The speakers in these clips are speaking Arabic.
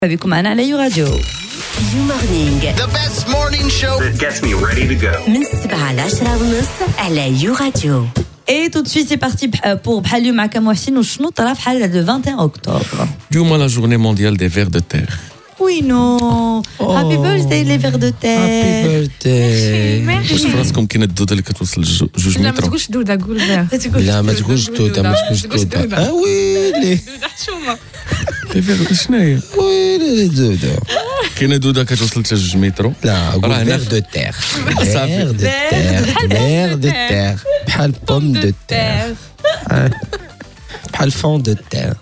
بكم معنا على يو راديو يو مورنينغ The best morning show that gets me ready to go. من 7 ل 10 ونص على يو راديو. Et tout de suite c'est parti pour بحال مع كمحسن وشنو طرا في حال le 21 octobre. اليوم la journée mondiale des vers de terre. Oui non. Happy birthday les vers de terre. Happy birthday. واش في راسكم كاين الدوده اللي كتوصل جوج لا ما متر؟ تقولش دوده قول فيها لا ما تقولش دودة ما تقولش دودة ويلي دوده حشومه لي فيغ شناهي؟ ويلي دودة كاينه دوده كتوصل حتى جوج متر. لا قول راه هنا فيغ دو تيغ صافي. فيغ دو تيغ فيغ دو تيغ بحال بوم دو تيغ بحال فون دو تيغ.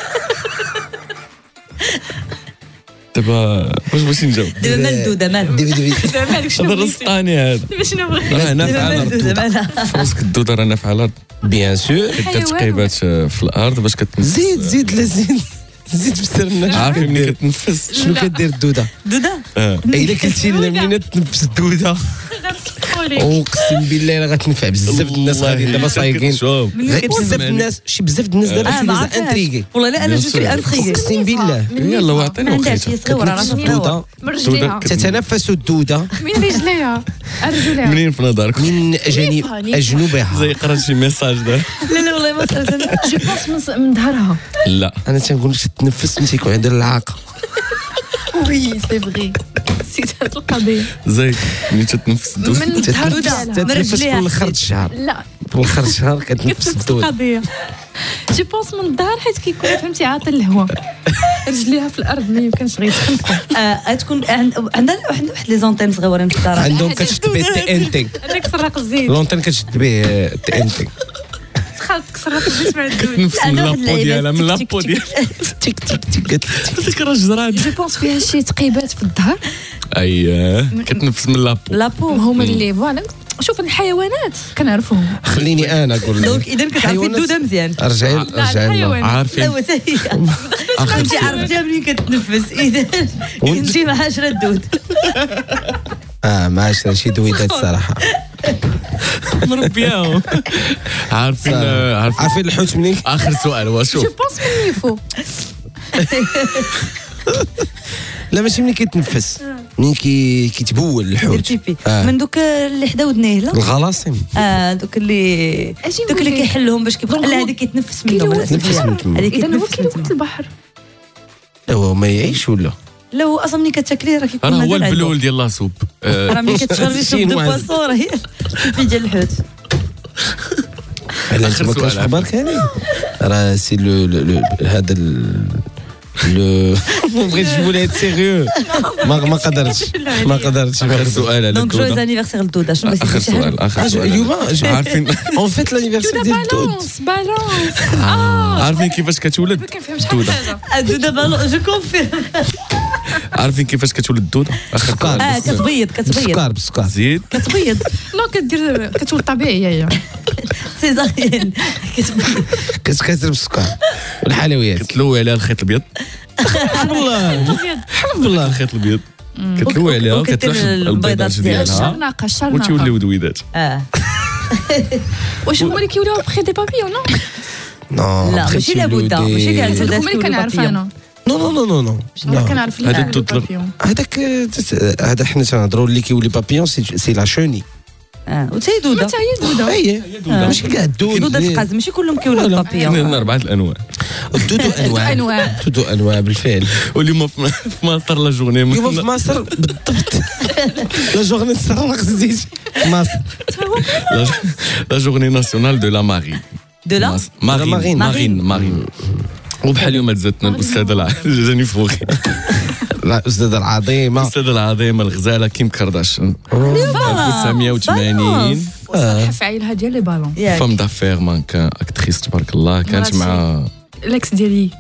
دابا واش بغيتي نجاوب؟ دابا مال الدودة مالو. دابا مالك شنو هذا بغيتي الرسطاني هذا دابا شنو بغيتي راه نافع دابا على مال الدودة الارض. مالها. في راسك الدوده راه نافعه على الارض. بيان سور كدير تقيبات في الارض باش كتنفس. زيد لا زيد بسرنا. عارفين ملي كتنفس شنو كدير الدودة؟ دودة الا كلتي منين تنفس الدودة اقسم بالله راه غتنفع بزاف الناس غادي دابا صايقين بزاف الناس بزاف الناس دابا ما كيما عرفتش. انتريغي والله لا انا جو سوي انتريغي. اقسم بالله يلا واعطيني عندها وقيته. شي صغيره راه كتنفس صغيره. الدودة من رجليها تتنفس الدودة من رجليها رجليها منين في نظرك؟ من أجنبها. زي قرات شي ميساج دار. لا لا والله ما صرت. جو بونس من ظهرها لا انا تنقول لك تتنفس من تيكون عندها العاقه. وي سي فري. نسيت هاد القضيه زي ملي تتنفس الدوده. من الظهر ديالها تتنفس في رجليها. الاخر الشهر لا في الاخر الشهر كتنفس نفس الدودة. القضيه جو بونس من الظهر حيت كيكون فهمتي عاطل الهواء رجليها في الارض ما يمكنش غير يتخنقوا تكون عندها واحد لي زونتين صغيورين في الدار. عندهم كتشد به تي ان تي هذاك سراق الزيت لونتين كتشد به تي ان تي. تخاف تكسرها في الزيت مع الدود نفس من عندها واحد لابو ديالها من اللعيبات لابو ديالها. تيك تيك تيك قالت لك ديك راه جراد. جو بونس فيها شي تقيبات في الظهر اييه كتنفس من لابو. لابو هما اللي فوالا شوف الحيوانات كنعرفهم خليني انا نقول دونك اذا كتعرفي الدودة مزيان. ارجعي لا ارجعي لنا. الحيوانات لا عارفين وتا هي انت عرفتيها منين كتنفس اذا كنتي مع 10 الدود. ما عشرة شي دويدات الصراحه. مربياهم. عارفين عارفين الحوت منين؟ اخر سؤال هو شوف جو بونس من نيفو لا ماشي منين كيتنفس منين كيتبول دير الحوت. بيبي من دوك اللي حدا ودنيه لا الغلاصم دوك اللي اجي دوك اللي نقول لك. كيحلهم باش كيبقى لا هذيك كيتنفس منهم. كيلوث تنفس من تما. هذيك اذا هو كيتنفس كيلوث من تما. البحر هو ما يعيش ولا لا هو اصلا ملي كتاكلي راه كيكون راه هو مازال عنده. البلول ديال لاصوب. راه ملي كتشربي سوب دو بواسون راه هي البيبي ديال الحوت. على آخر ما سؤال كانش عافية. خبر كامل راه سي لو هذا لو ما بغيتش نقول هاد سيريو ما قدرتش اخر سؤال على دونك جويز الدوده. انيفرسير الدودة شنو بغيتي اخر تقول شي حاجة؟ سؤال اخر سؤال. اليوم عارفين اون فيت لانيفرسير ديال الدود. بالونس عارفين كيفاش كتولد ما كنفهمش حتى الدوده؟ حاجه الدودة بالون جو كونفيرم. عارفين كيفاش كتولد الدوده؟ اخر سكر. سؤال. كتبيض بالسكر بالسكر. زيد كتبيض نو كدير كتولد طبيعيه هي سيزاريان كتبيض. كتكسر بالسكر والحلويات. كتلوي عليها الخيط الابيض. والله والله الخيط الابيض كتلوي عليها وكدير وكترش البيضات البيضات ديالها. ديالها الشرناقه وتوليو دويدات. واش هما اللي كيوليو بخي دي بابيون نو نو لا ماشي لابد ماشي كاع الدودات هما اللي كنعرف انا نو انا كنعرف هذا اللي الدود بابيون هذاك هذا حنا تنهضروا اللي كيولي بابيون سي لا شوني. وتا هي دودة. حتى هي دوده اي ماشي كاع الدود. دودة القز ماشي كلهم كيوليو كاين بابيون. 4 الانواع. الدود انواع الدود انواع بالفعل. واليوم في مصر لا جورني اليوم في مصر بالضبط لا جورني تسرق الزيت في مصر. لا جورني ناسيونال دو لا مارين. دو لا مارين. وبحال اليوم تزادنا الاستاذه جاني فوقي لا الأستاذة العظيمة الاستاذه العظيمه الغزاله كيم كارداشيان 1980 وصراحه في عائلها ديال لي بالون فام دافير مانكا اكتريس تبارك الله كانت مع الاكس ديالي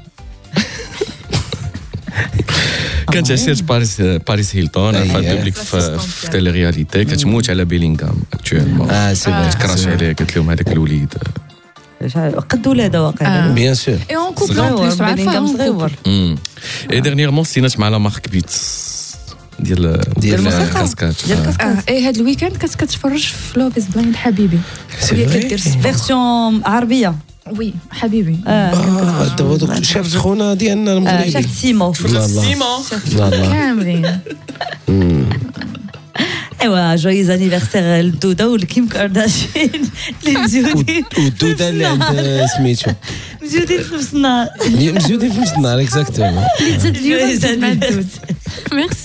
كانت عشيرة باريس هيلتون عرفها البوبليك في تيلي رياليتي كتموت على بيلينغهام اكتويلمون سي فري تكراش عليه قالت لهم هذاك الوليد قد ولادة واقيلا. بيان سور. اي اون كوبل صغيور بليس بيلينغهام صغيور. اي ديرنييرمون سينات مع لا مارك بيتس ديال الموسيقى. كاسكات ديال كاسكات. اي هاد الويكاند كتفرج في لوفيز بلايند حبيبي هي كدير فيرسيون عربية. وي حبيبي دابا دوك شافت خونا ديالنا المغربي شافت سيمو كاملين ايوا جويز انيفرسير للدوده ولكيم كارداشيان اللي مزيودين والدوده اللي عند سميتو مزيودين في نفس النهار مزيودين في نفس النهار اكزاكتومون جويز انيفرسير ميرسي